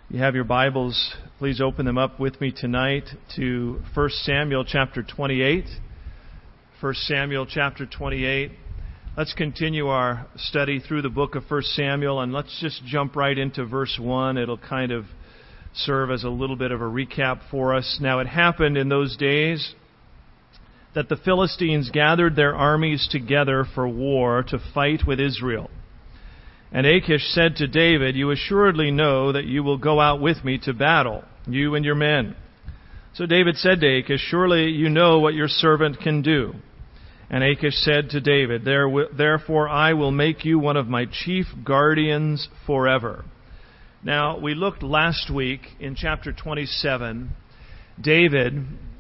You have your Bibles, please open them up with me tonight to 1 Samuel chapter 28. 1 Samuel chapter 28. Let's continue our study through the book of 1 Samuel, and let's just jump right into verse 1. It'll kind of serve as a little bit of a recap for us. Now, it happened in those days that the Philistines gathered their armies together for war to fight with Israel. And Achish said to David, "You assuredly know that you will go out with me to battle, you and your men." So David said to Achish, "Surely you know what your servant can do." And Achish said to David, "Therefore I will make you one of my chief guardians forever." Now, we looked last week in chapter 27, David,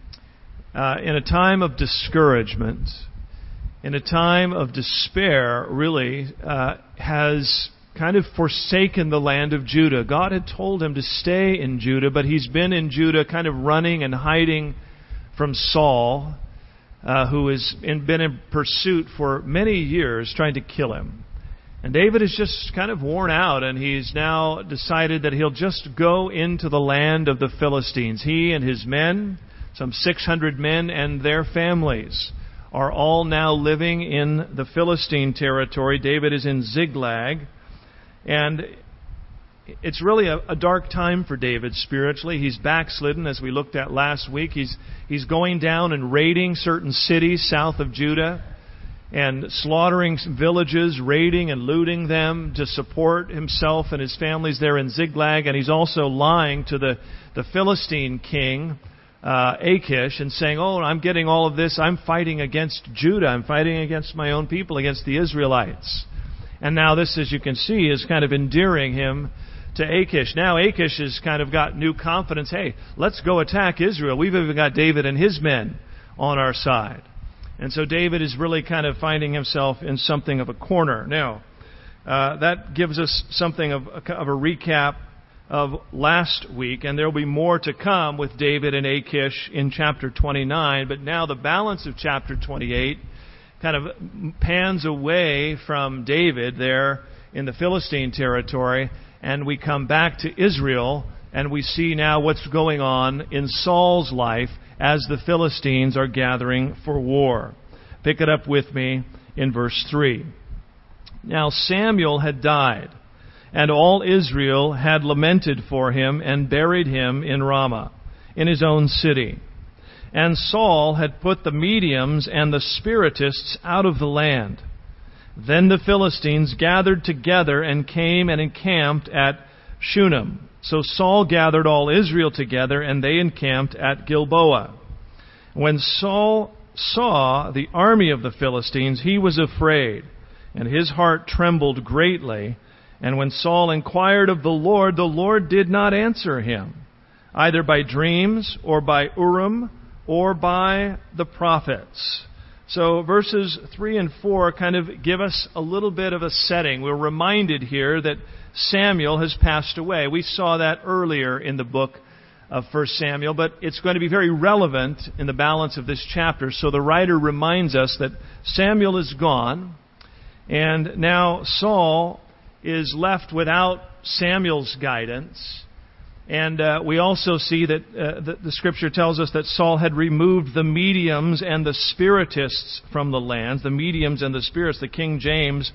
in a time of discouragement, in a time of despair, really, has kind of forsaken the land of Judah. God had told him to stay in Judah, but he's been in Judah kind of running and hiding from Saul, who has been in pursuit for many years, trying to kill him. And David is just kind of worn out, and he's now decided that he'll just go into the land of the Philistines. He and his men, some 600 men and their families, are all now living in the Philistine territory. David is in Ziklag, and it's really a dark time for David spiritually. He's backslidden, as we looked at last week. He's going down and raiding certain cities south of Judah and slaughtering villages, raiding and looting them to support himself and his families there in Ziklag. And he's also lying to the Philistine king, Achish, and saying, "Oh, I'm getting all of this. I'm fighting against Judah. I'm fighting against my own people, against the Israelites." And now this, as you can see, is kind of endearing him to Achish. Now Achish has kind of got new confidence. Hey, let's go attack Israel. We've even got David and his men on our side. And so David is really kind of finding himself in something of a corner. Now, that gives us something of a recap of last week, and there will be more to come with David and Achish in chapter 29, but now the balance of chapter 28 kind of pans away from David there in the Philistine territory, and we come back to Israel, and we see now what's going on in Saul's life as the Philistines are gathering for war. Pick it up with me in verse 3. Now Samuel had died, and all Israel had lamented for him and buried him in Ramah, in his own city. And Saul had put the mediums and the spiritists out of the land. Then the Philistines gathered together and came and encamped at Shunem. So Saul gathered all Israel together, and they encamped at Gilboa. When Saul saw the army of the Philistines, he was afraid, and his heart trembled greatly. And when Saul inquired of the Lord did not answer him, either by dreams or by Urim or by the prophets. So verses 3 and 4 kind of give us a little bit of a setting. We're reminded here that Samuel has passed away. We saw that earlier in the book of 1 Samuel, but it's going to be very relevant in the balance of this chapter. So the writer reminds us that Samuel is gone, and now Saul is left without Samuel's guidance. And we also see that the Scripture tells us that Saul had removed the mediums and the spiritists from the land. The mediums and the spirits, the King James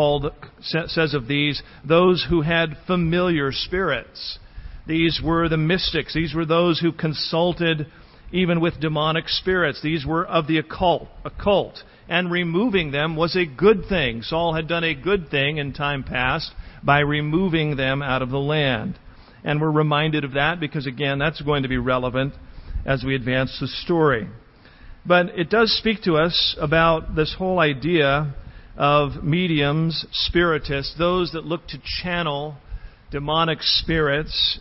says of these, those who had familiar spirits. These were the mystics. These were those who consulted even with demonic spirits. These were of the occult. And removing them was a good thing. Saul had done a good thing in time past by removing them out of the land. And we're reminded of that because, again, that's going to be relevant as we advance the story. But it does speak to us about this whole idea of mediums, spiritists, those that look to channel demonic spirits.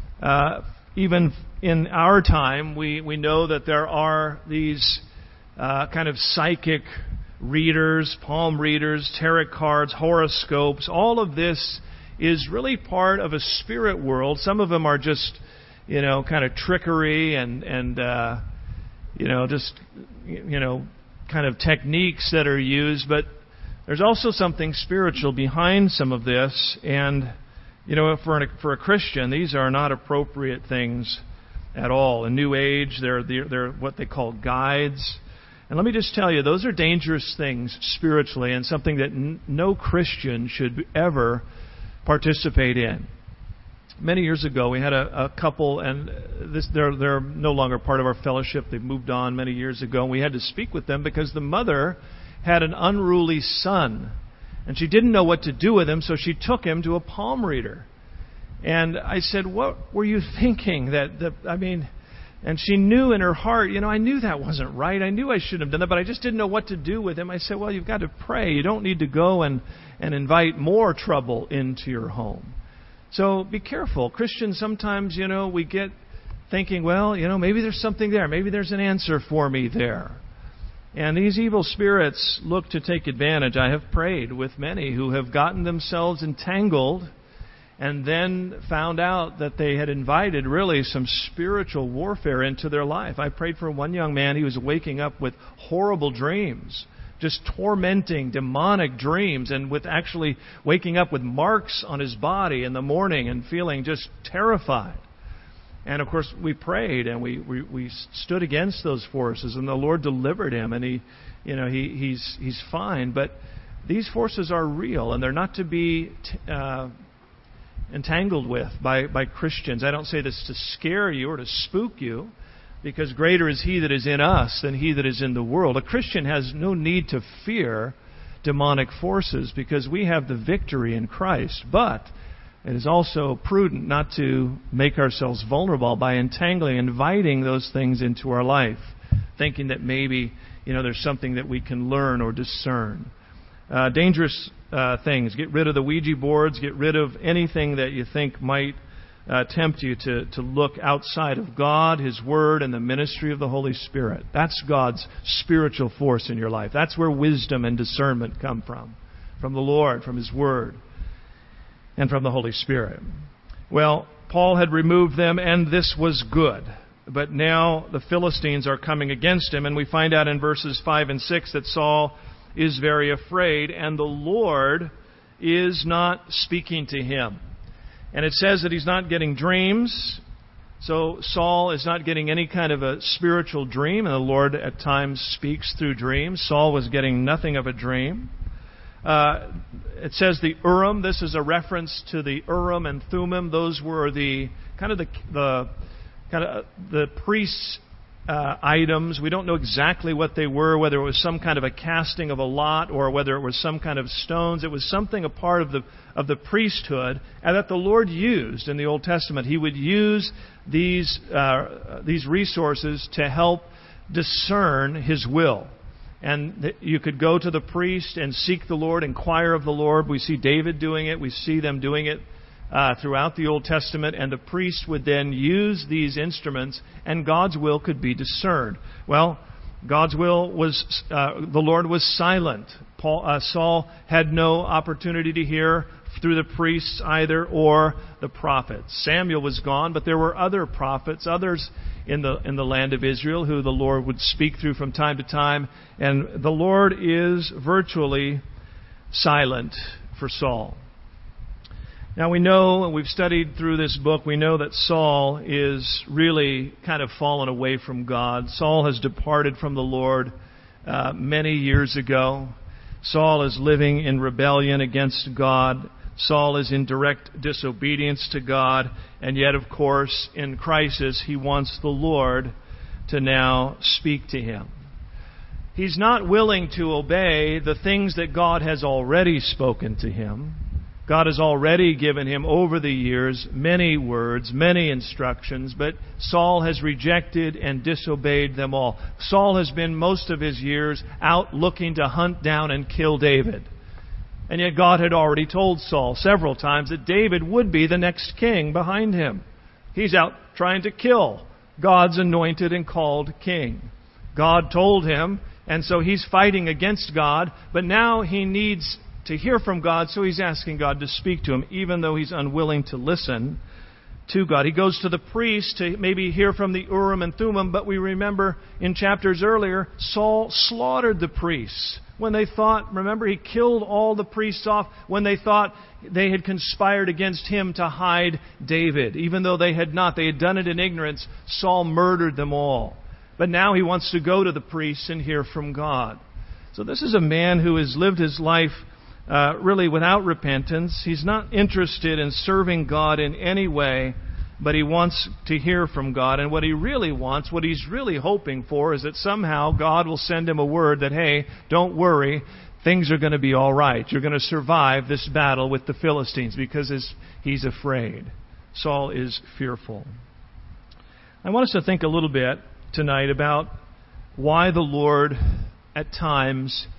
Even in our time, we know that there are these kind of psychic readers, palm readers, tarot cards, horoscopes. All of this is really part of a spirit world. Some of them are just, kind of trickery and kind of techniques that are used. But there's also something spiritual behind some of this. And For a Christian, these are not appropriate things at all. In New Age, they're what they call guides. And let me just tell you, those are dangerous things spiritually, and something that no Christian should ever participate in. Many years ago, we had a couple, and they're no longer part of our fellowship. They've moved on many years ago. And we had to speak with them because the mother had an unruly son, and she didn't know what to do with him, so she took him to a palm reader. And I said, "What were you thinking?" And she knew in her heart, I knew that wasn't right. I knew I shouldn't have done that, but I just didn't know what to do with him. I said, "Well, you've got to pray. You don't need to go and invite more trouble into your home." So be careful. Christians, sometimes, we get thinking, well, maybe there's something there. Maybe there's an answer for me there. And these evil spirits look to take advantage. I have prayed with many who have gotten themselves entangled and then found out that they had invited really some spiritual warfare into their life. I prayed for one young man. He was waking up with horrible dreams, just tormenting, demonic dreams, and with actually waking up with marks on his body in the morning and feeling just terrified. And of course, we prayed and we stood against those forces, and the Lord delivered him, and he's fine. But these forces are real, and they're not to be entangled with by Christians. I don't say this to scare you or to spook you, because greater is He that is in us than he that is in the world. A Christian has no need to fear demonic forces because we have the victory in Christ. But it is also prudent not to make ourselves vulnerable by inviting those things into our life, thinking that maybe there's something that we can learn or discern. Dangerous things. Get rid of the Ouija boards. Get rid of anything that you think might tempt you to look outside of God, His Word, and the ministry of the Holy Spirit. That's God's spiritual force in your life. That's where wisdom and discernment come from the Lord, from His Word, and from the Holy Spirit. Well, Paul had removed them, and this was good. But now the Philistines are coming against him, and we find out in verses 5 and 6 that Saul is very afraid, and the Lord is not speaking to him. And it says that he's not getting dreams. So Saul is not getting any kind of a spiritual dream, and the Lord at times speaks through dreams. Saul was getting nothing of a dream. It says the Urim. This is a reference to the Urim and Thummim. Those were the priests' items. We don't know exactly what they were, whether it was some kind of a casting of a lot or whether it was some kind of stones. It was something a part of the priesthood, and that the Lord used in the Old Testament. He would use these resources to help discern His will. And you could go to the priest and seek the Lord, inquire of the Lord. We see David doing it. We see them doing it throughout the Old Testament, and the priest would then use these instruments, and God's will could be discerned. Well, God's will was, the Lord was silent. Saul had no opportunity to hear through the priests either, or the prophets. Samuel was gone, but there were other prophets, others in the land of Israel, who the Lord would speak through from time to time, and the Lord is virtually silent for Saul. Now we know, and we've studied through this book, we know that Saul is really kind of fallen away from God. Saul has departed from the Lord many years ago. Saul is living in rebellion against God. Saul is in direct disobedience to God. And yet, of course, in crisis, he wants the Lord to now speak to him. He's not willing to obey the things that God has already spoken to him. God has already given him over the years many words, many instructions, but Saul has rejected and disobeyed them all. Saul has been most of his years out looking to hunt down and kill David. And yet God had already told Saul several times that David would be the next king behind him. He's out trying to kill God's anointed and called king. God told him, and so he's fighting against God, but now he needs to hear from God, so he's asking God to speak to him, even though he's unwilling to listen. to God. He goes to the priest to maybe hear from the Urim and Thummim, but we remember in chapters earlier, Saul slaughtered the priests when they thought, remember, he killed all the priests off when they thought they had conspired against him to hide David. Even though they had not, they had done it in ignorance, Saul murdered them all. But now he wants to go to the priests and hear from God. So this is a man who has lived his life really without repentance. He's not interested in serving God in any way, but he wants to hear from God. And what he really wants, what he's really hoping for, is that somehow God will send him a word that, hey, don't worry, things are going to be all right. You're going to survive this battle with the Philistines, because he's afraid. Saul is fearful. I want us to think a little bit tonight about why the Lord at times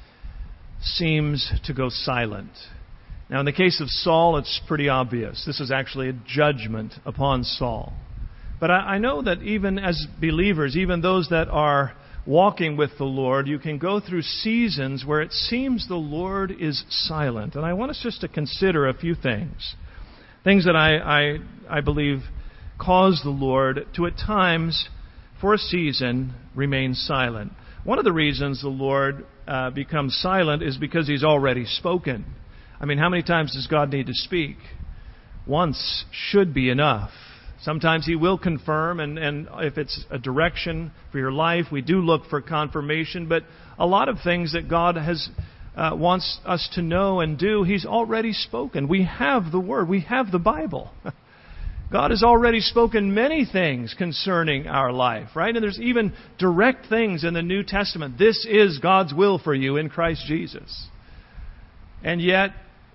seems to go silent. Now, in the case of Saul, it's pretty obvious. This is actually a judgment upon Saul. But I know that even as believers, even those that are walking with the Lord, you can go through seasons where it seems the Lord is silent. And I want us just to consider a few things. Things that I believe cause the Lord to at times, for a season, remain silent. One of the reasons the Lord becomes silent is because He's already spoken. I mean, how many times does God need to speak? Once should be enough. Sometimes He will confirm, and if it's a direction for your life, we do look for confirmation. But a lot of things that God has wants us to know and do, He's already spoken. We have the Word. We have the Bible. God has already spoken many things concerning our life, right? And there's even direct things in the New Testament. This is God's will for you in Christ Jesus. And yet,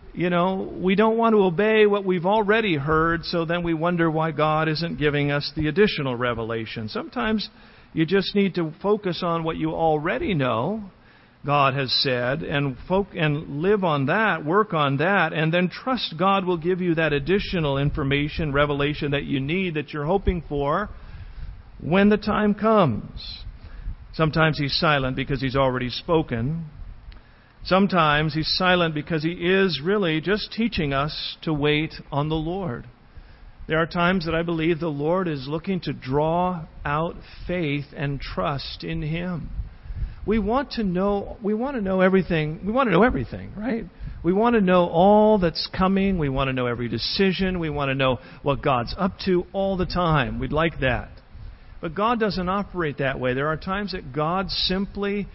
we don't want to obey what we've already heard, so then we wonder why God isn't giving us the additional revelation. Sometimes you just need to focus on what you already know God has said, and live on that, work on that, and then trust God will give you that additional information, revelation that you need, that you're hoping for, when the time comes. Sometimes He's silent because He's already spoken. Sometimes He's silent because He is really just teaching us to wait on the Lord. There are times that I believe the Lord is looking to draw out faith and trust in Him. We want to know everything. We want to know everything, right? We want to know all that's coming. We want to know every decision. We want to know what God's up to all the time. We'd like that. But God doesn't operate that way. There are times that God simply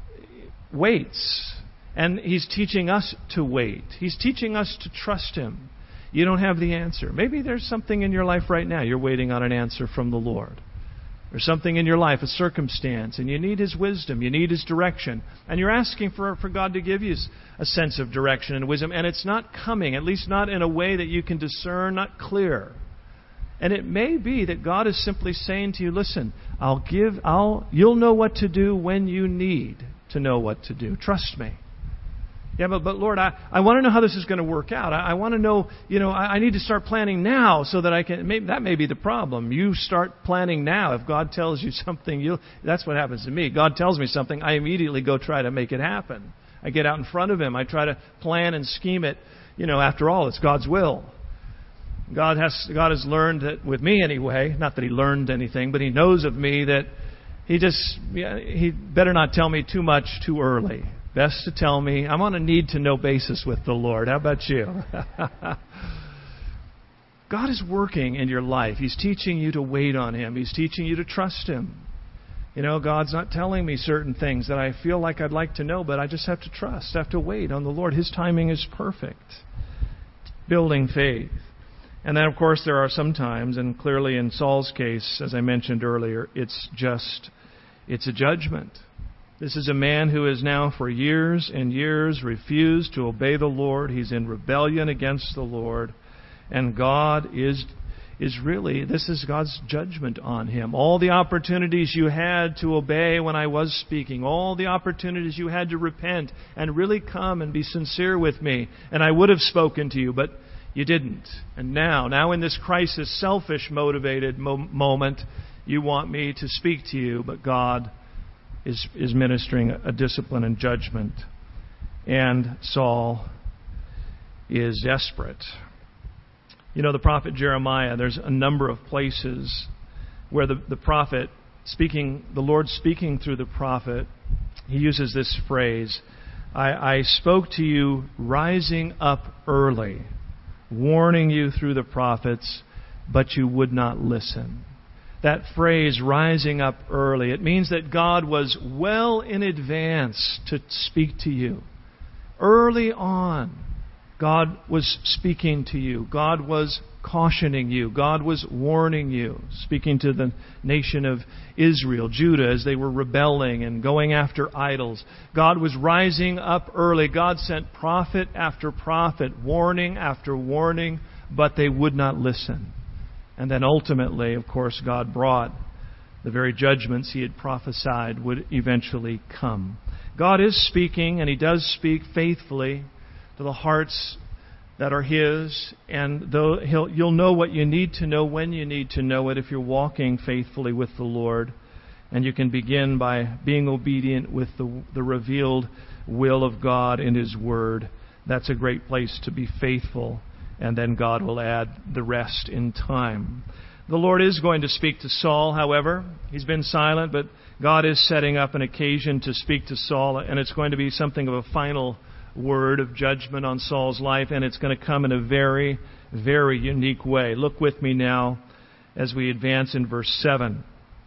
waits. And He's teaching us to wait. He's teaching us to trust Him. You don't have the answer. Maybe there's something in your life right now you're waiting on an answer from the Lord. There's something in your life, a circumstance, and you need His wisdom, you need His direction. And you're asking for God to give you a sense of direction and wisdom, and it's not coming, at least not in a way that you can discern, not clear. And it may be that God is simply saying to you, listen, you'll know what to do when you need to know what to do. Trust me. Yeah, but Lord, I want to know how this is going to work out. I want to know, I need to start planning now so that I can. That may be the problem. You start planning now. If God tells you something, that's what happens to me. God tells me something, I immediately go try to make it happen. I get out in front of Him. I try to plan and scheme it. After all, it's God's will. God has learned that with me anyway. Not that He learned anything, but He knows of me that He better not tell me too much too early. Best to tell me. I'm on a need-to-know basis with the Lord. How about you? God is working in your life. He's teaching you to wait on Him. He's teaching you to trust Him. God's not telling me certain things that I feel like I'd like to know, but I just have to trust. I have to wait on the Lord. His timing is perfect. Building faith. And then, of course, there are some times, and clearly in Saul's case, as I mentioned earlier, it's a judgment. This is a man who has now for years and years refused to obey the Lord. He's in rebellion against the Lord. And God is this is God's judgment on him. All the opportunities you had to obey when I was speaking, all the opportunities you had to repent and really come and be sincere with me, and I would have spoken to you, but you didn't. And now in this crisis, selfish motivated moment, you want me to speak to you, but God is ministering a discipline and judgment. And Saul is desperate. You know, the prophet Jeremiah, there's a number of places where the prophet speaking, the Lord speaking through the prophet, he uses this phrase, I spoke to you rising up early, warning you through the prophets, but you would not listen. That phrase, rising up early, it means that God was well in advance to speak to you. Early on, God was speaking to you. God was cautioning you. God was warning you, speaking to the nation of Israel, Judah, as they were rebelling and going after idols. God was rising up early. God sent prophet after prophet, warning after warning, but they would not listen. And then ultimately, of course, God brought the very judgments He had prophesied would eventually come. God is speaking, and He does speak faithfully to the hearts that are His, and though you'll know what you need to know when you need to know it if you're walking faithfully with the Lord. And you can begin by being obedient with the revealed will of God in His Word. That's a great place to be faithful, and then God will add the rest in time. The Lord is going to speak to Saul, however. He's been silent, but God is setting up an occasion to speak to Saul, and it's going to be something of a final word of judgment on Saul's life, and it's going to come in a very, very unique way. Look with me now as we advance in verse 7.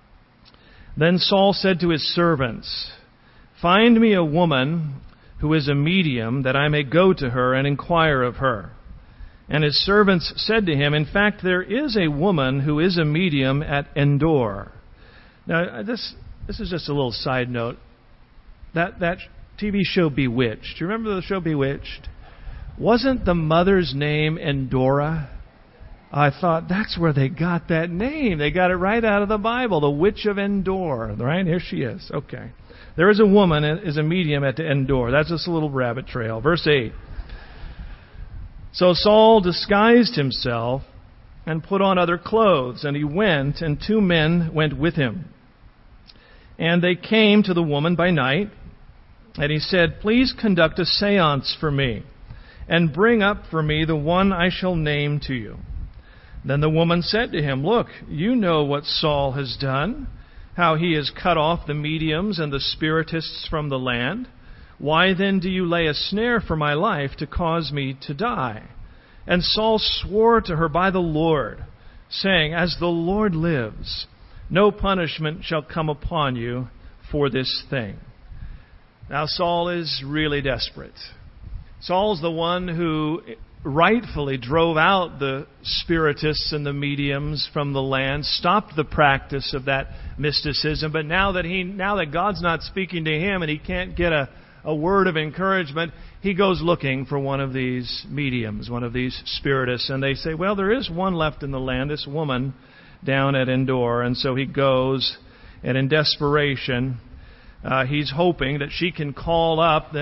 Then Saul said to his servants, "Find me a woman who is a medium, that I may go to her and inquire of her." And his servants said to him, "In fact, there is a woman who is a medium at Endor." Now, this is just a little side note. That TV show Bewitched. Do you remember the show Bewitched? Wasn't the mother's name Endora? I thought that's where they got that name. They got it right out of the Bible. The Witch of Endor. Right? Here she is. Okay. There is a woman is a medium at Endor. That's just a little rabbit trail. Verse 8. So Saul disguised himself and put on other clothes, and he went, and 2 men went with him. And they came to the woman by night, and he said, "Please conduct a séance for me, and bring up for me the one I shall name to you." Then the woman said to him, "Look, you know what Saul has done, how he has cut off the mediums and the spiritists from the land. Why then do you lay a snare for my life to cause me to die?" And Saul swore to her by the Lord, saying, "As the Lord lives, no punishment shall come upon you for this thing." Now Saul is really desperate. Saul's the one who rightfully drove out the spiritists and the mediums from the land, stopped the practice of that mysticism. But now that God's not speaking to him and he can't get a word of encouragement, he goes looking for one of these mediums, one of these spiritists. And they say, well, there is one left in the land, this woman down at Endor. And so he goes, and in desperation, he's hoping that she can call up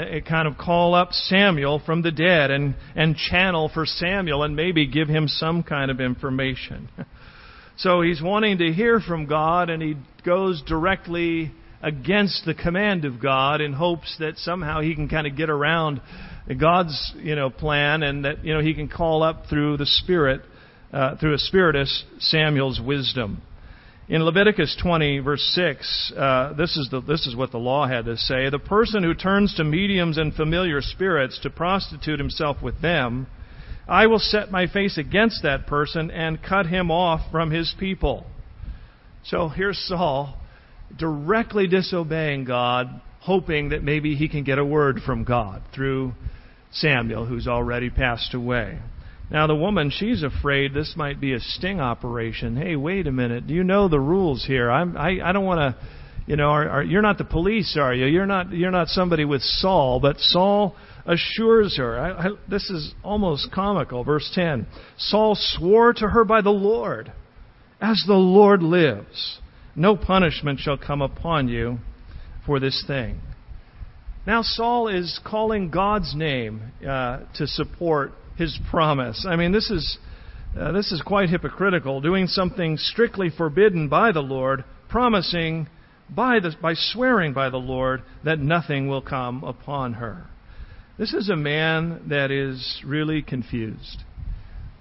Samuel from the dead and channel for Samuel and maybe give him some kind of information. So he's wanting to hear from God, and he goes directly against the command of God in hopes that somehow he can kind of get around God's plan, and that he can call up through the Spirit, through a spiritist, Samuel's wisdom. In Leviticus 20, verse 6, this is what the law had to say. The person who turns to mediums and familiar spirits to prostitute himself with them, I will set my face against that person and cut him off from his people. So here's Saul directly disobeying God, hoping that maybe he can get a word from God through Samuel, who's already passed away. Now the woman, she's afraid this might be a sting operation. Hey, wait a minute. Do you know the rules here? I don't want to, you're not the police, are you? You're not somebody with Saul. But Saul assures her. This is almost comical. Verse 10. Saul swore to her by the Lord, as the Lord lives, no punishment shall come upon you for this thing. Now Saul is calling God's name to support his promise. I mean, this is quite hypocritical, doing something strictly forbidden by the Lord, promising by swearing by the Lord that nothing will come upon her. This is a man that is really confused.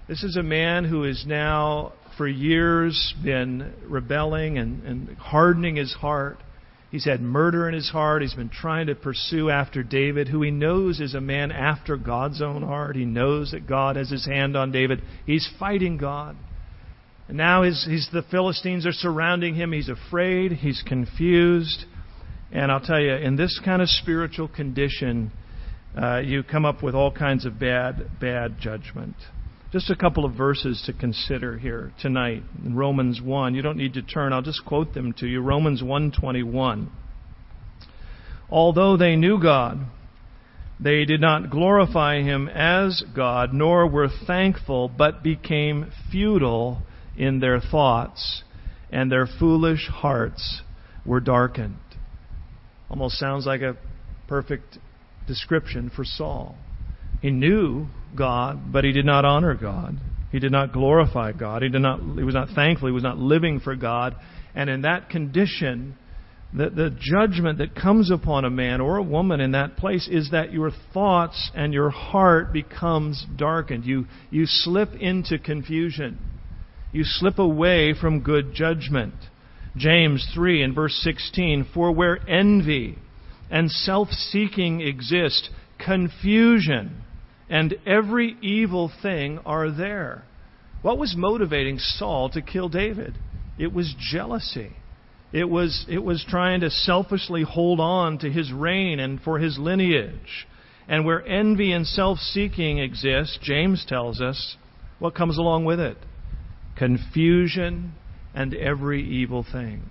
This is a man who has now for years been rebelling and hardening his heart. He's had murder in his heart. He's been trying to pursue after David, who he knows is a man after God's own heart. He knows that God has his hand on David. He's fighting God. And now the Philistines are surrounding him. He's afraid. He's confused. And I'll tell you, in this kind of spiritual condition, you come up with all kinds of bad judgment. Just a couple of verses to consider here tonight. In Romans 1, you don't need to turn. I'll just quote them to you. Romans 1:21. Although they knew God, they did not glorify Him as God, nor were thankful, but became futile in their thoughts, and their foolish hearts were darkened. Almost sounds like a perfect description for Saul. He knew God, but he did not honor God. He did not glorify God. He was not thankful. He was not living for God. And in that condition, the judgment that comes upon a man or a woman in that place is that your thoughts and your heart becomes darkened. You slip into confusion. You slip away from good judgment. James 3 and verse 16, for where envy and self-seeking exist, confusion and every evil thing are there. What was motivating Saul to kill David? It was jealousy. It was trying to selfishly hold on to his reign and for his lineage. And where envy and self-seeking exist, James tells us, what comes along with it? Confusion and every evil thing.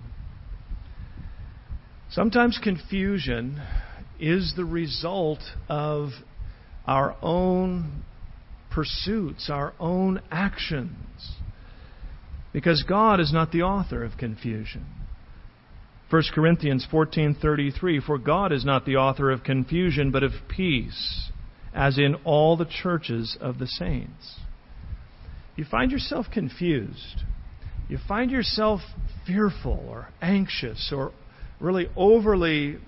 Sometimes confusion is the result of our own pursuits, our own actions. Because God is not the author of confusion. 1 Corinthians 14:33, for God is not the author of confusion, but of peace, as in all the churches of the saints. You find yourself confused. You find yourself fearful or anxious or really overly,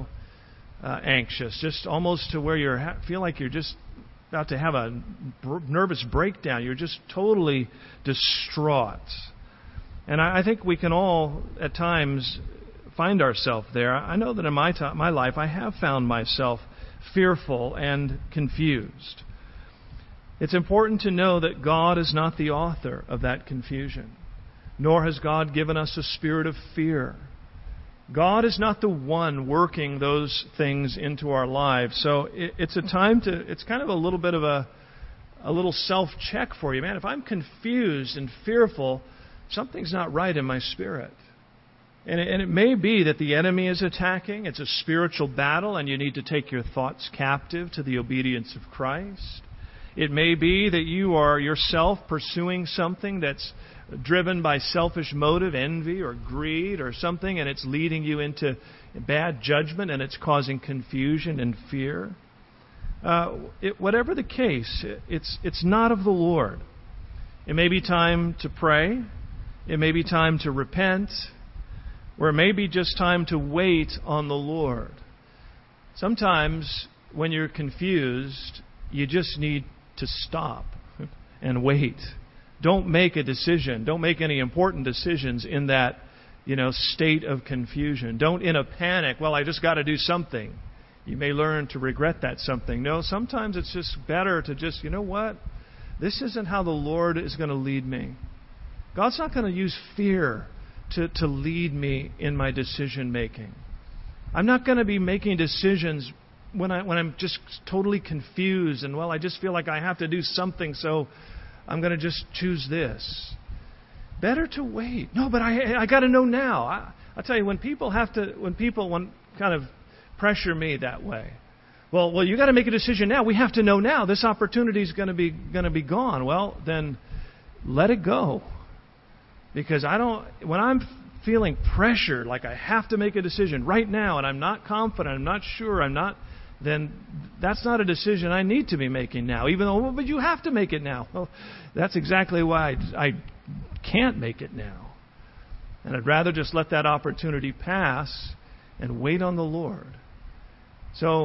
anxious, just almost to where you feel like you're just about to have a nervous breakdown. You're just totally distraught. And I think we can all, at times, find ourselves there. I know that in my life, I have found myself fearful and confused. It's important to know that God is not the author of that confusion, nor has God given us a spirit of fear. God is not the one working those things into our lives. So it's a time it's kind of a little bit of a little self-check for you. Man, if I'm confused and fearful, something's not right in my spirit. And it may be that the enemy is attacking. It's a spiritual battle, and you need to take your thoughts captive to the obedience of Christ. It may be that you are yourself pursuing something that's driven by selfish motive, envy or greed or something, and it's leading you into bad judgment, and it's causing confusion and fear. Whatever the case, it's not of the Lord. It may be time to pray. It may be time to repent. Or it may be just time to wait on the Lord. Sometimes when you're confused, you just need to stop and wait. Don't make a decision. Don't make any important decisions in that, state of confusion. Don't in a panic, I just got to do something. You may learn to regret that something. No, sometimes it's just better to just, this isn't how the Lord is going to lead me. God's not going to use fear to lead me in my decision making. I'm not going to be making decisions when I'm just totally confused and I just feel like I have to do something, so I'm going to just choose this. Better to wait. No, but I got to know now. I'll tell you, when people kind of pressure me that way, well, you got to make a decision now. We have to know now. This opportunity is going to be gone. Well, then let it go. Because when I'm feeling pressured, like I have to make a decision right now, and I'm not confident, I'm not sure, then that's not a decision I need to be making now. Even though, but you have to make it now. Well, that's exactly why I can't make it now. And I'd rather just let that opportunity pass and wait on the Lord. So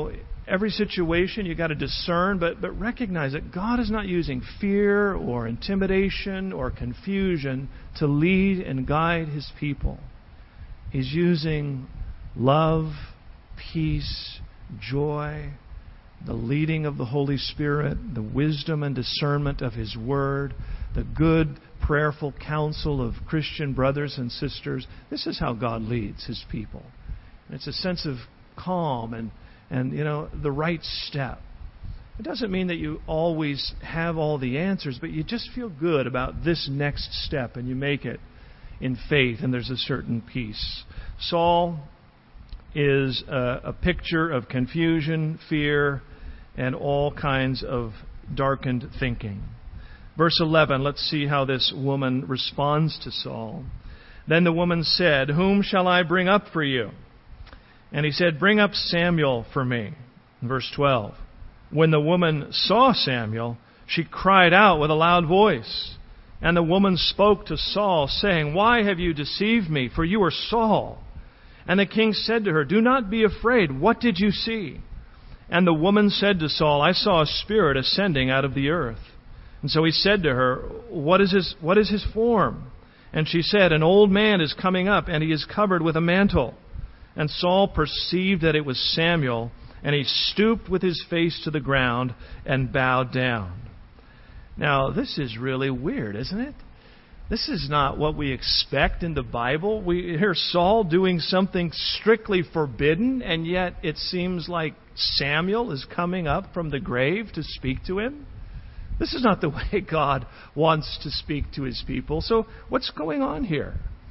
every situation you got to discern, but recognize that God is not using fear or intimidation or confusion to lead and guide His people. He's using love, peace, joy, the leading of the Holy Spirit, the wisdom and discernment of His Word, the good, prayerful counsel of Christian brothers and sisters. This is how God leads His people. And it's a sense of calm and the right step. It doesn't mean that you always have all the answers, but you just feel good about this next step, and you make it in faith, and there's a certain peace. Saul is a picture of confusion, fear, and all kinds of darkened thinking. Verse 11, let's see how this woman responds to Saul. Then the woman said, "Whom shall I bring up for you?" And he said, "Bring up Samuel for me." Verse 12, when the woman saw Samuel, she cried out with a loud voice. And the woman spoke to Saul, saying, "Why have you deceived me? For you are Saul." And the king said to her, "Do not be afraid. What did you see?" And the woman said to Saul, "I saw a spirit ascending out of the earth." And so he said to her, What is his form?" And she said, "An old man is coming up, and he is covered with a mantle." And Saul perceived that it was Samuel, and he stooped with his face to the ground and bowed down. Now, this is really weird, isn't it? This is not what we expect in the Bible. We hear Saul doing something strictly forbidden, and yet it seems like Samuel is coming up from the grave to speak to him. This is not the way God wants to speak to His people. So what's going on here?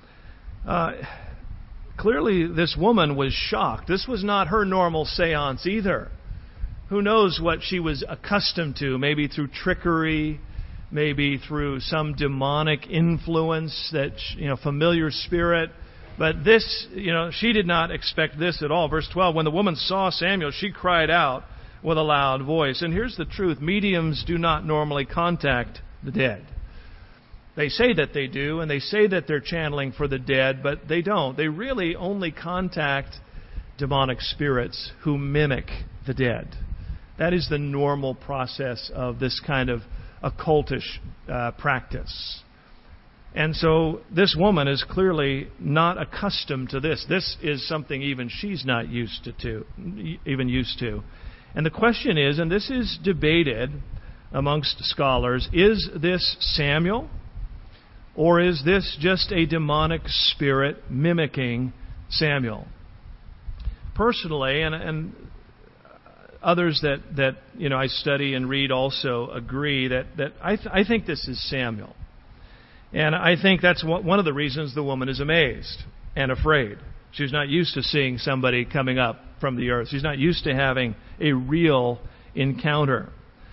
Clearly, this woman was shocked. This was not her normal seance either. Who knows what she was accustomed to, maybe through trickery, maybe through some demonic influence, that, familiar spirit. But this, she did not expect this at all. Verse 12, when the woman saw Samuel, she cried out with a loud voice. And here's the truth. Mediums do not normally contact the dead. They say that they do, and they say that they're channeling for the dead, but they don't. They really only contact demonic spirits who mimic the dead. That is the normal process of this kind of occultish practice. And so this woman is clearly not accustomed to this. This is something even she's not used to. And the question is, and this is debated amongst scholars, is this Samuel? Or is this just a demonic spirit mimicking Samuel? Personally, and others that I study and read also agree that I think this is Samuel. And I think that's one of the reasons the woman is amazed and afraid. She's not used to seeing somebody coming up from the earth. She's not used to having a real encounter.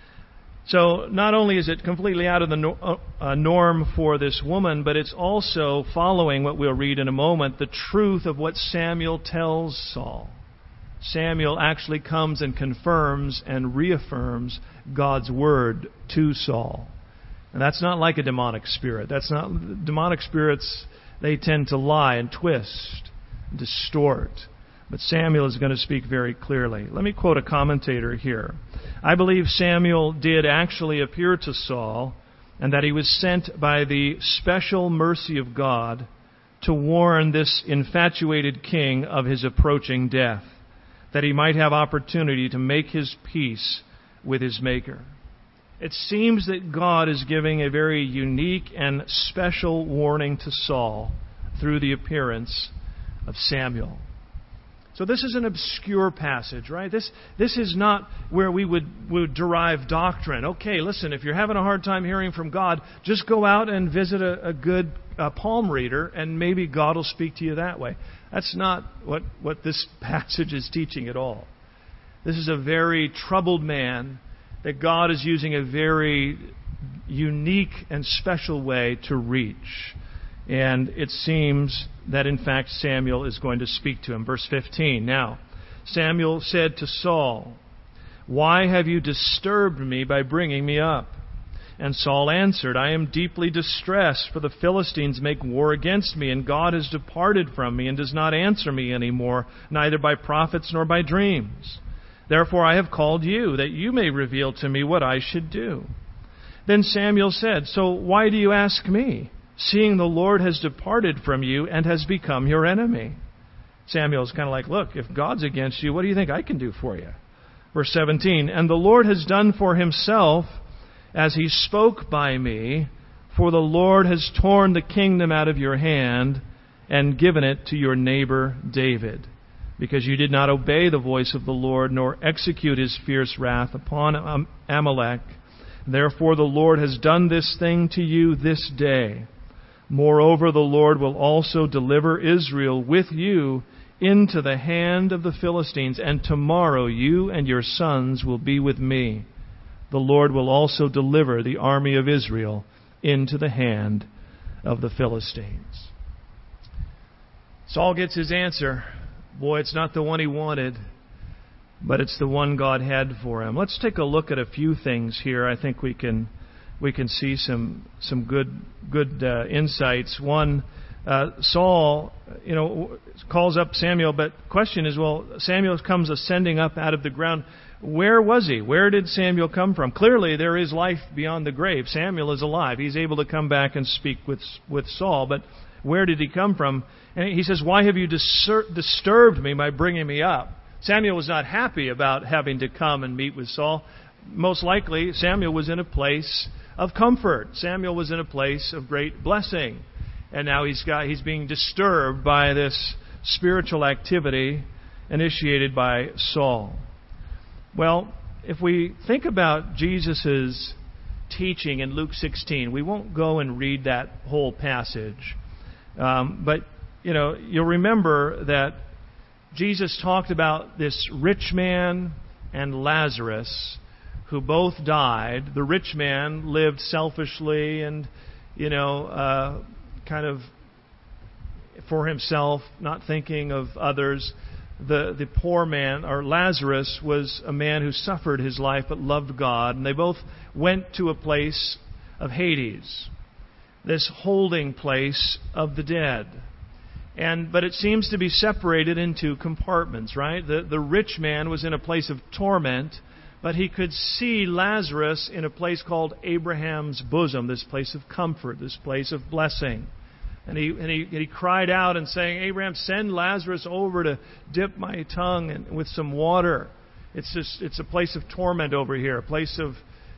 So not only is it completely out of the norm for this woman, but it's also following what we'll read in a moment, the truth of what Samuel tells Saul. Samuel actually comes and confirms and reaffirms God's word to Saul. And that's not like a demonic spirit. Demonic spirits, they tend to lie and twist and distort. But Samuel is going to speak very clearly. Let me quote a commentator here. I believe Samuel did actually appear to Saul, and that he was sent by the special mercy of God to warn this infatuated king of his approaching death, that he might have opportunity to make his peace with his Maker. It seems that God is giving a very unique and special warning to Saul through the appearance of Samuel. So this is an obscure passage, right? This is not where we would derive doctrine. Okay, listen, if you're having a hard time hearing from God, just go out and visit a good palm reader, and maybe God will speak to you that way. That's not what this passage is teaching at all. This is a very troubled man that God is using a very unique and special way to reach. And it seems that, in fact, Samuel is going to speak to him. Verse 15, now, Samuel said to Saul, "Why have you disturbed me by bringing me up?" And Saul answered, "I am deeply distressed, for the Philistines make war against me, and God has departed from me and does not answer me anymore, neither by prophets nor by dreams." Therefore I have called you, that you may reveal to me what I should do." Then Samuel said, "So why do you ask me, seeing the Lord has departed from you and has become your enemy?" Samuel's kind of like, "Look, if God's against you, what do you think I can do for you?" Verse 17, "And the Lord has done for himself as he spoke by me, for the Lord has torn the kingdom out of your hand and given it to your neighbor David, because you did not obey the voice of the Lord, nor execute his fierce wrath upon Amalek. Therefore the Lord has done this thing to you this day. Moreover, the Lord will also deliver Israel with you into the hand of the Philistines, and tomorrow you and your sons will be with me. The Lord will also deliver the army of Israel into the hand of the Philistines." Saul gets his answer. Boy, it's not the one he wanted, but it's the one God had for him. Let's take a look at a few things here. I think we can see some good insights. One, Saul, calls up Samuel, but question is, Samuel comes ascending up out of the ground. Where was he? Where did Samuel come from? Clearly, there is life beyond the grave. Samuel is alive. He's able to come back and speak with Saul, but where did he come from? And he says, "Why have you disturbed me by bringing me up?" Samuel was not happy about having to come and meet with Saul. Most likely, Samuel was in a place of comfort. Samuel was in a place of great blessing. And now he's being disturbed by this spiritual activity initiated by Saul. Well, if we think about Jesus' teaching in Luke 16, we won't go and read that whole passage. But you'll remember that Jesus talked about this rich man and Lazarus, who both died. The rich man lived selfishly and, kind of for himself, not thinking of others. The poor man, or Lazarus, was a man who suffered his life but loved God. And they both went to a place of Hades, this holding place of the dead. But it seems to be separated into compartments, right? The rich man was in a place of torment, but he could see Lazarus in a place called Abraham's bosom, this place of comfort, this place of blessing. And he cried out and saying, "Abraham, send Lazarus over to dip my tongue with some water." It's a place of torment over here, a place of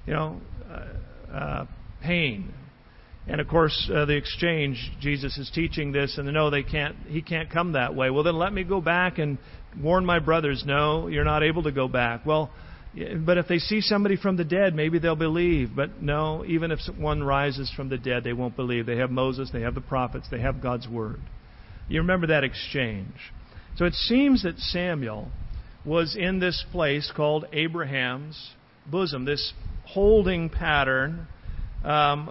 pain. And of course, the exchange, Jesus is teaching this, and no, he can't come that way. Well, then let me go back and warn my brothers. No, you're not able to go back. Well, but if they see somebody from the dead, maybe they'll believe. But no, even if one rises from the dead, they won't believe. They have Moses, they have the prophets, they have God's Word. You remember that exchange. So it seems that Samuel was in this place called Abraham's bosom, this holding pattern of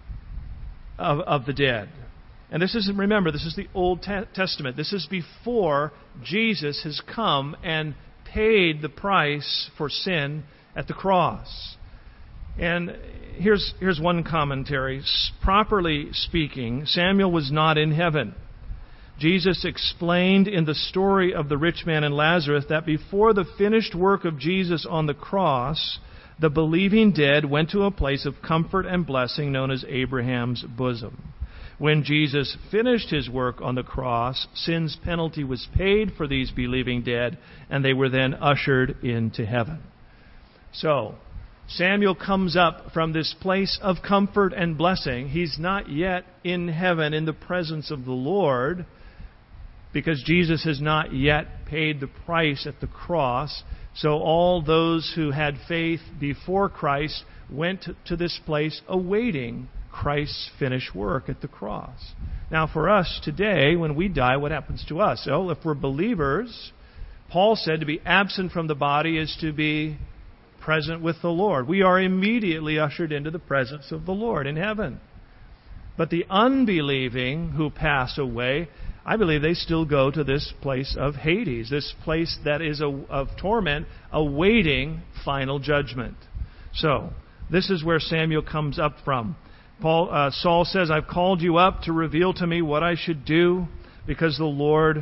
the dead. And this is the Old Testament. This is before Jesus has come and paid the price for sin at the cross. And here's one commentary. Properly speaking, Samuel was not in heaven. Jesus explained in the story of the rich man and Lazarus that before the finished work of Jesus on the cross, the believing dead went to a place of comfort and blessing known as Abraham's bosom. When Jesus finished his work on the cross, sin's penalty was paid for these believing dead, and they were then ushered into heaven. So, Samuel comes up from this place of comfort and blessing. He's not yet in heaven in the presence of the Lord, because Jesus has not yet paid the price at the cross. So all those who had faith before Christ went to this place awaiting Christ's finished work at the cross. Now for us today, when we die, what happens to us? Well, if we're believers, Paul said to be absent from the body is to be present with the Lord. We are immediately ushered into the presence of the Lord in heaven. But the unbelieving who pass away, I believe they still go to this place of Hades, this place that is of torment, awaiting final judgment. So, this is where Samuel comes up from. Saul says, "I've called you up to reveal to me what I should do, because the Lord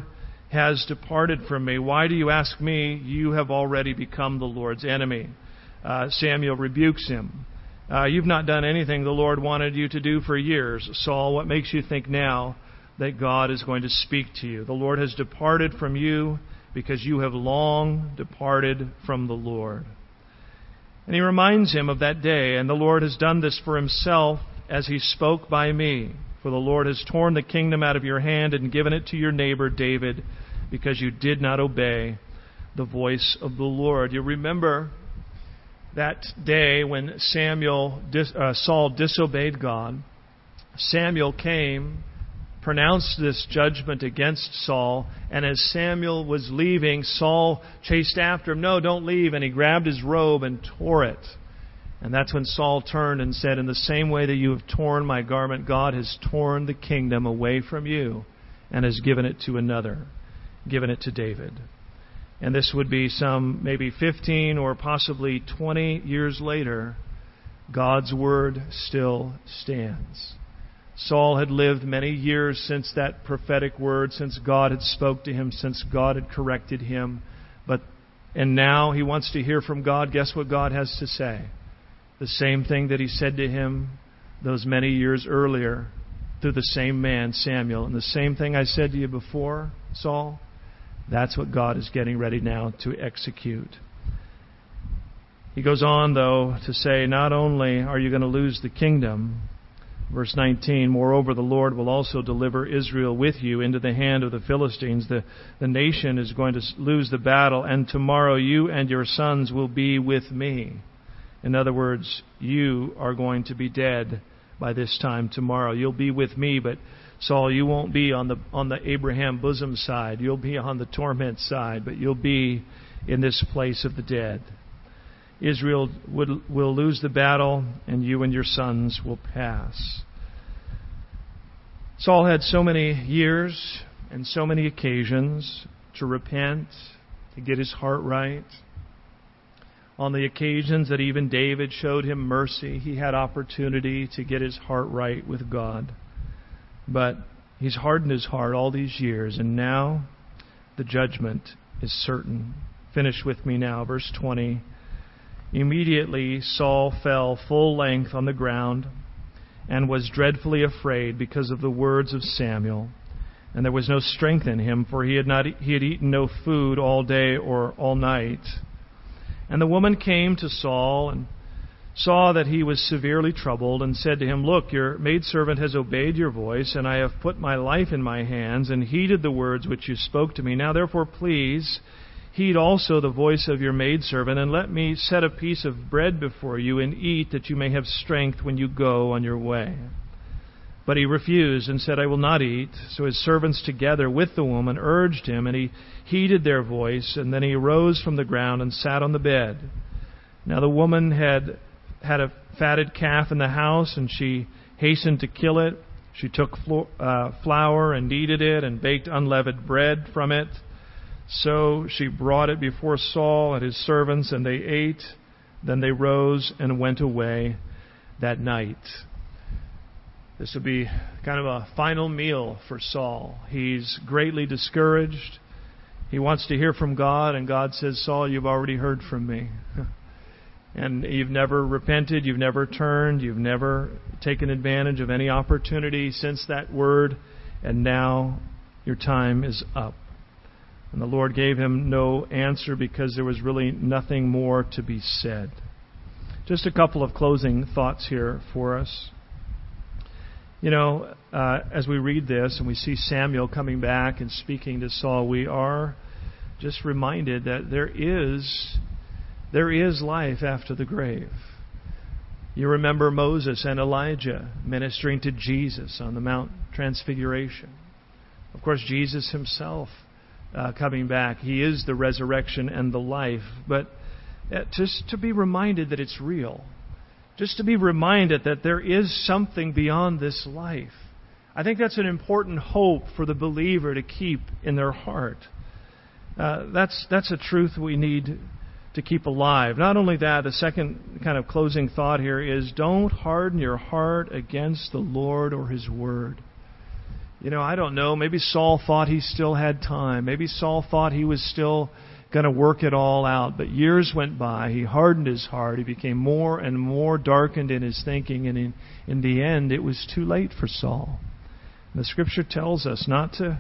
has departed from me. Why do you ask me? You have already become the Lord's enemy." Samuel rebukes him. "You've not done anything the Lord wanted you to do for years. Saul, what makes you think now that God is going to speak to you? The Lord has departed from you because you have long departed from the Lord." And he reminds him of that day, "And the Lord has done this for himself as he spoke by me. For the Lord has torn the kingdom out of your hand and given it to your neighbor David, because you did not obey the voice of the Lord." You remember that day when Saul disobeyed God. Samuel came, pronounced this judgment against Saul, and as Samuel was leaving, Saul chased after him. "No, don't leave." And he grabbed his robe and tore it. And that's when Saul turned and said, "In the same way that you have torn my garment, God has torn the kingdom away from you and has given it to another, given it to David." And this would be some maybe 15 or possibly 20 years later. God's word still stands. Saul had lived many years since that prophetic word, since God had spoke to him, since God had corrected him. And now he wants to hear from God. Guess what God has to say? The same thing that he said to him those many years earlier through the same man, Samuel. "And the same thing I said to you before, Saul," that's what God is getting ready now to execute. He goes on, though, to say, not only are you going to lose the kingdom, verse 19, "Moreover, the Lord will also deliver Israel with you into the hand of the Philistines. The nation is going to lose the battle, and tomorrow you and your sons will be with me." In other words, you are going to be dead by this time tomorrow. You'll be with me, but Saul, you won't be on the Abraham bosom side. You'll be on the torment side, but you'll be in this place of the dead. Israel will lose the battle, and you and your sons will pass. Saul had so many years and so many occasions to repent, to get his heart right. On the occasions that even David showed him mercy, he had opportunity to get his heart right with God. But he's hardened his heart all these years, and now the judgment is certain. Finish with me now, verse 20. "Immediately Saul fell full length on the ground and was dreadfully afraid because of the words of Samuel. And there was no strength in him, for he had eaten no food all day or all night. And the woman came to Saul and saw that he was severely troubled, and said to him, 'Look, your maidservant has obeyed your voice, and I have put my life in my hands, and heeded the words which you spoke to me. Now therefore please heed also the voice of your maidservant, and let me set a piece of bread before you, and eat, that you may have strength when you go on your way.' But he refused and said, 'I will not eat.' So his servants together with the woman urged him, and he heeded their voice, and then he arose from the ground and sat on the bed. Now the woman had a fatted calf in the house, and she hastened to kill it. She took flour and kneaded it and baked unleavened bread from it. So she brought it before Saul and his servants, and they ate. Then they rose and went away that night." This will be kind of a final meal for Saul. He's greatly discouraged. He wants to hear from God, and God says, "Saul, you've already heard from me. And you've never repented, you've never turned, you've never taken advantage of any opportunity since that word, and now your time is up." And the Lord gave him no answer because there was really nothing more to be said. Just a couple of closing thoughts here for us. As we read this and we see Samuel coming back and speaking to Saul, we are just reminded that there is life after the grave. You remember Moses and Elijah ministering to Jesus on the Mount Transfiguration. Of course, Jesus himself coming back. He is the resurrection and the life. But just to be reminded that it's real. Just to be reminded that there is something beyond this life. I think that's an important hope for the believer to keep in their heart. That's a truth we need to keep alive. Not only that, the second kind of closing thought here is, don't harden your heart against the Lord or His Word. I don't know. Maybe Saul thought he still had time. Maybe Saul thought he was still going to work it all out. But years went by. He hardened his heart. He became more and more darkened in his thinking. And in the end, it was too late for Saul. And the Scripture tells us not to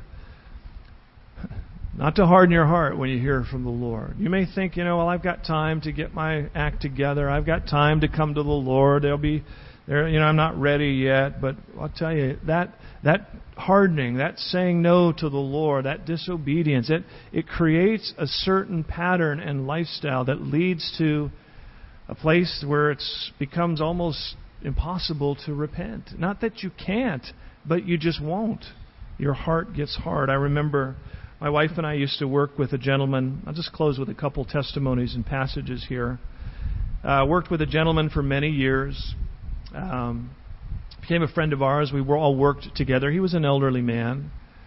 harden your heart when you hear from the Lord. You may think, I've got time to get my act together. I've got time to come to the Lord. I'm not ready yet. But I'll tell you, that hardening, that saying no to the Lord, that disobedience, it creates a certain pattern and lifestyle that leads to a place where it becomes almost impossible to repent. Not that you can't, but you just won't. Your heart gets hard. I remember my wife and I used to work with a gentleman. I'll just close with a couple testimonies and passages here. Worked with a gentleman for many years. Became a friend of ours. We were all worked together. He was an elderly man.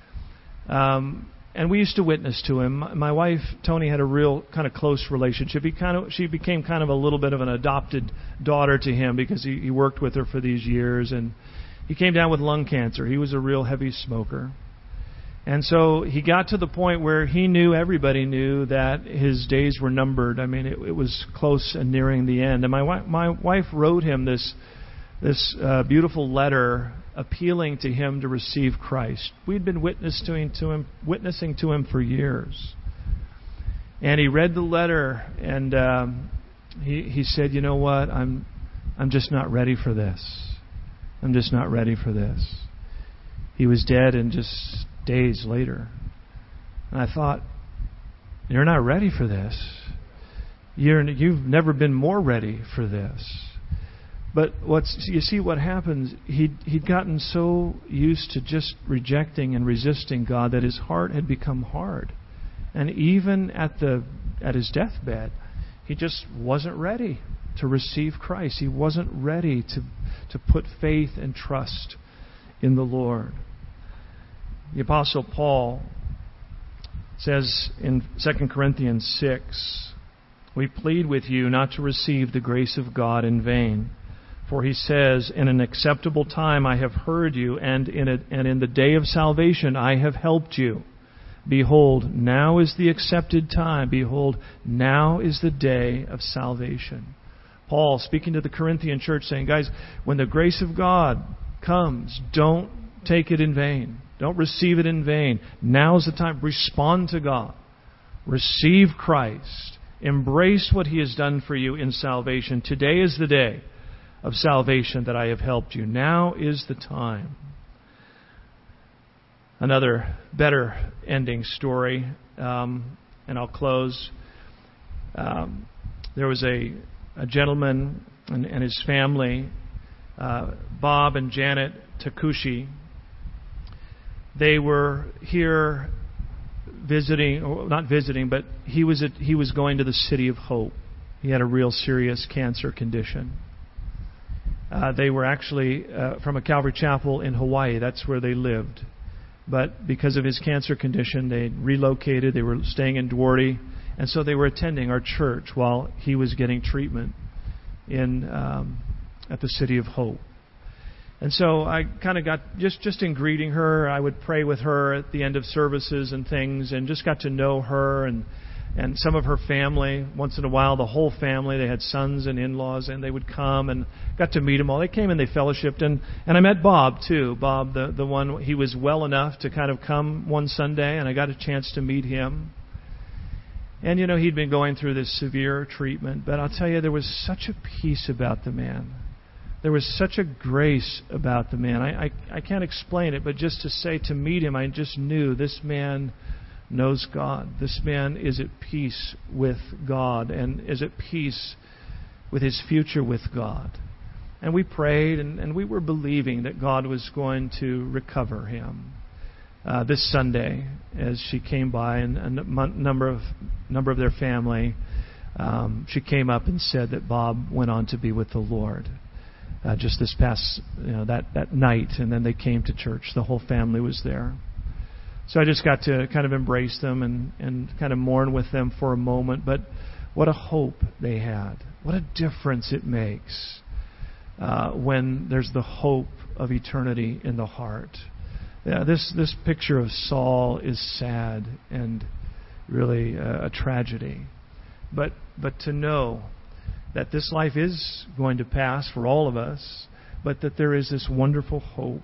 And we used to witness to him. My wife, Tony, had a real kind of close relationship. She became kind of a little bit of an adopted daughter to him because he worked with her for these years. And he came down with lung cancer. He was a real heavy smoker. And so he got to the point where everybody knew that his days were numbered. I mean, it was close and nearing the end. And my wife wrote him this beautiful letter appealing to him to receive Christ. We'd been witnessing to him for years. And he read the letter, and he said, "You know what? I'm just not ready for this. I'm just not ready for this." He was dead in just days later. And I thought, "You're not ready for this. You've never been more ready for this." But you see what happens, he'd gotten so used to just rejecting and resisting God that his heart had become hard. And even at his deathbed, he just wasn't ready to receive Christ. He wasn't ready to put faith and trust in the Lord. The Apostle Paul says in 2 Corinthians 6, "We plead with you not to receive the grace of God in vain. For he says, in an acceptable time I have heard you, and in the day of salvation I have helped you. Behold, now is the accepted time. Behold, now is the day of salvation." Paul, speaking to the Corinthian church, saying, guys, when the grace of God comes, don't take it in vain. Don't receive it in vain. Now's the time. Respond to God. Receive Christ. Embrace what He has done for you in salvation. Today is the day of salvation that I have helped you. Now is the time. Another better ending story, and I'll close. There was a gentleman and his family, Bob and Janet Takushi. They were here visiting, or not visiting, but he was going to the City of Hope. He had a real serious cancer condition. They were actually from a Calvary Chapel in Hawaii. That's where they lived. But because of his cancer condition, they relocated. They were staying in Duarte. And so they were attending our church while he was getting treatment at the City of Hope. And so I kind of got, just in greeting her, I would pray with her at the end of services and things, and just got to know her and some of her family. Once in a while, the whole family, they had sons and in-laws, and they would come, and got to meet them all. They came and they fellowshipped, and I met Bob too. Bob, the one, he was well enough to kind of come one Sunday, and I got a chance to meet him. And he'd been going through this severe treatment, but I'll tell you, there was such a peace about the man. There was such a grace about the man. I can't explain it, but just to meet him, I just knew this man knows God. This man is at peace with God and is at peace with his future with God. And we prayed, and we were believing that God was going to recover him. This Sunday, as she came by, and a number of their family, she came up and said that Bob went on to be with the Lord. Just this past, that night, and then they came to church. The whole family was there. So I just got to kind of embrace them and kind of mourn with them for a moment. But what a hope they had. What a difference it makes when there's the hope of eternity in the heart. This picture of Saul is sad and really a tragedy. But to know that this life is going to pass for all of us, but that there is this wonderful hope.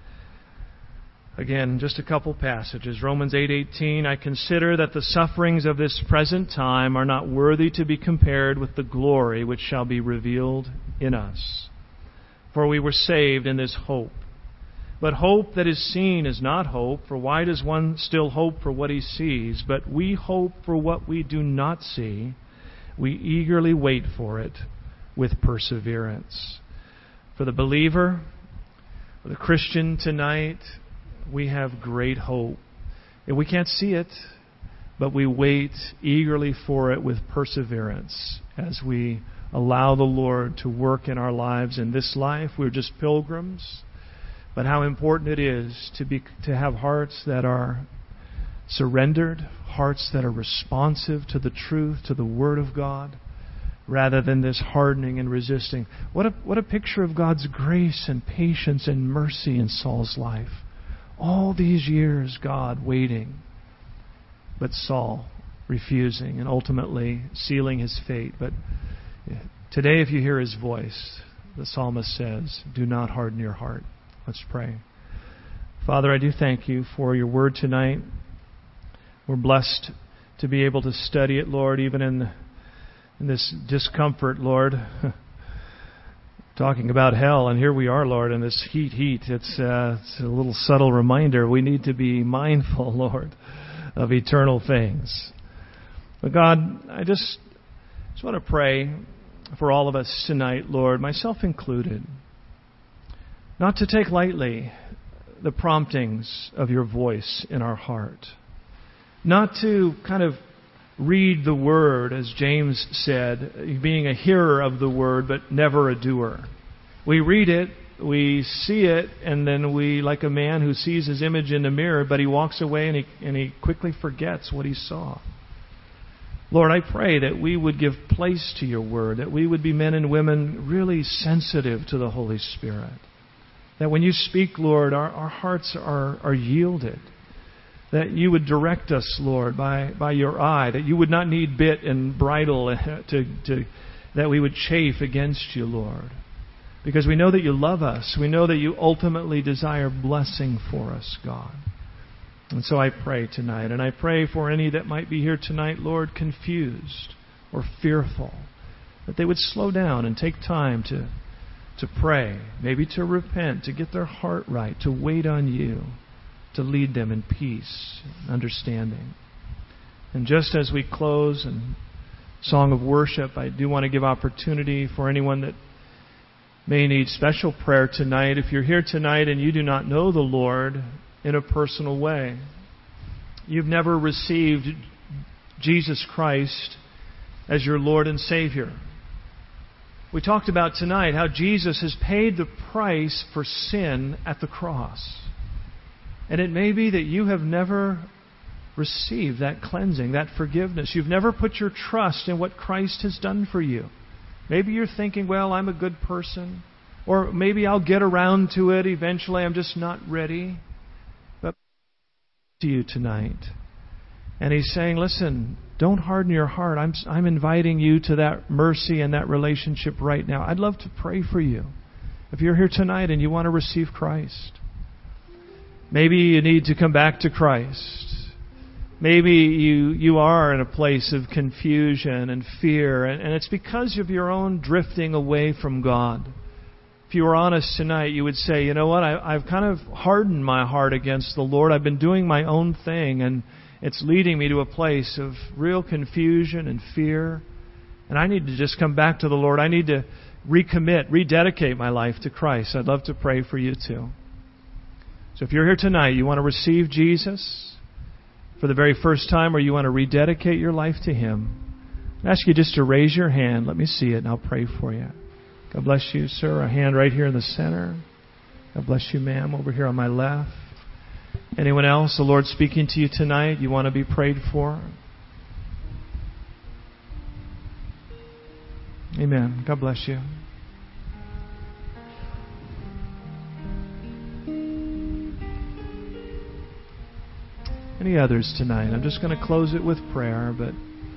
Again, just a couple passages. Romans 8:18, I consider that the sufferings of this present time are not worthy to be compared with the glory which shall be revealed in us. For we were saved in this hope. But hope that is seen is not hope, for why does one still hope for what he sees? But we hope for what we do not see. We eagerly wait for it with perseverance. For the believer, for the Christian tonight, we have great hope. And we can't see it, but we wait eagerly for it with perseverance as we allow the Lord to work in our lives. In this life, we're just pilgrims. But how important it is to have hearts that are surrendered, hearts that are responsive to the truth, to the Word of God, rather than this hardening and resisting. What a picture of God's grace and patience and mercy in Saul's life. All these years, God waiting, but Saul refusing and ultimately sealing his fate. But today, if you hear his voice, the psalmist says, do not harden your heart. Let's pray. Father, I do thank you for your word tonight. We're blessed to be able to study it, Lord, even in this discomfort, Lord. Talking about hell, and here we are, Lord, in this heat. It's a little subtle reminder. We need to be mindful, Lord, of eternal things. But God, I just want to pray for all of us tonight, Lord, myself included, not to take lightly the promptings of your voice in our heart, not to kind of read the word, as James said, being a hearer of the word, but never a doer. We read it, we see it, and then we, like a man who sees his image in the mirror, but he walks away and he quickly forgets what he saw. Lord, I pray that we would give place to your word, that we would be men and women really sensitive to the Holy Spirit. That when you speak, Lord, our hearts are yielded. That you would direct us, Lord, by your eye. That you would not need bit and bridle that we would chafe against you, Lord. Because we know that you love us. We know that you ultimately desire blessing for us, God. And so I pray tonight. And I pray for any that might be here tonight, Lord, confused or fearful. That they would slow down and take time to pray. Maybe to repent, to get their heart right, to wait on you, to lead them in peace and understanding. And just as we close in song of worship, I do want to give opportunity for anyone that may need special prayer tonight. If you're here tonight and you do not know the Lord in a personal way, you've never received Jesus Christ as your Lord and Savior. We talked about tonight how Jesus has paid the price for sin at the cross. And it may be that you have never received that cleansing, that forgiveness. You've never put your trust in what Christ has done for you. Maybe you're thinking, well, I'm a good person. Or maybe I'll get around to it eventually. I'm just not ready. But to you tonight. And He's saying, listen, don't harden your heart. I'm inviting you to that mercy and that relationship right now. I'd love to pray for you. If you're here tonight and you want to receive Christ. Maybe you need to come back to Christ. Maybe you are in a place of confusion and fear, and it's because of your own drifting away from God. If you were honest tonight, you would say, you know what, I've kind of hardened my heart against the Lord. I've been doing my own thing, and it's leading me to a place of real confusion and fear. And I need to just come back to the Lord. I need to recommit, rededicate my life to Christ. I'd love to pray for you too. So if you're here tonight, you want to receive Jesus for the very first time, or you want to rededicate your life to Him, I ask you just to raise your hand. Let me see it, and I'll pray for you. God bless you, sir. A hand right here in the center. God bless you, ma'am, over here on my left. Anyone else? The Lord speaking to you tonight, you want to be prayed for? Amen. God bless you. Any others tonight? I'm just going to close it with prayer, but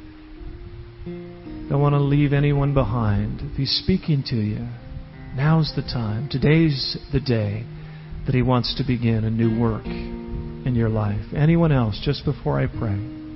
don't want to leave anyone behind. If He's speaking to you, now's the time. Today's the day that He wants to begin a new work in your life. Anyone else, just before I pray?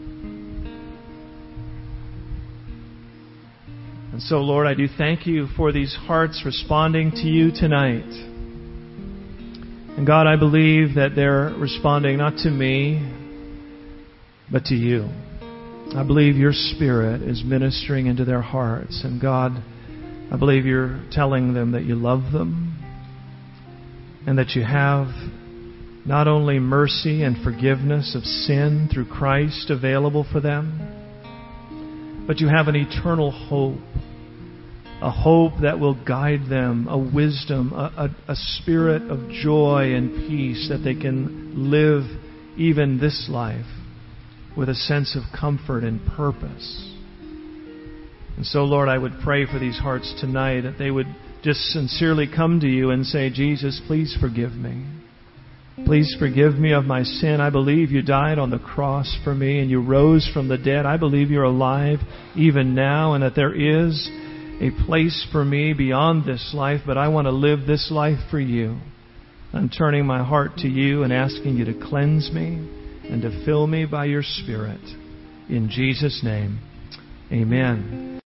And so, Lord, I do thank You for these hearts responding to You tonight. And God, I believe that they're responding not to me, but to You. I believe Your Spirit is ministering into their hearts. And God, I believe You're telling them that You love them and that You have not only mercy and forgiveness of sin through Christ available for them, but You have an eternal hope, a hope that will guide them, a wisdom, a spirit of joy and peace that they can live even this life with a sense of comfort and purpose. And so, Lord, I would pray for these hearts tonight that they would just sincerely come to You and say, Jesus, please forgive me. Please forgive me of my sin. I believe You died on the cross for me and You rose from the dead. I believe You're alive even now and that there is a place for me beyond this life, but I want to live this life for You. I'm turning my heart to You and asking You to cleanse me and to fill me by Your Spirit. In Jesus' name, amen.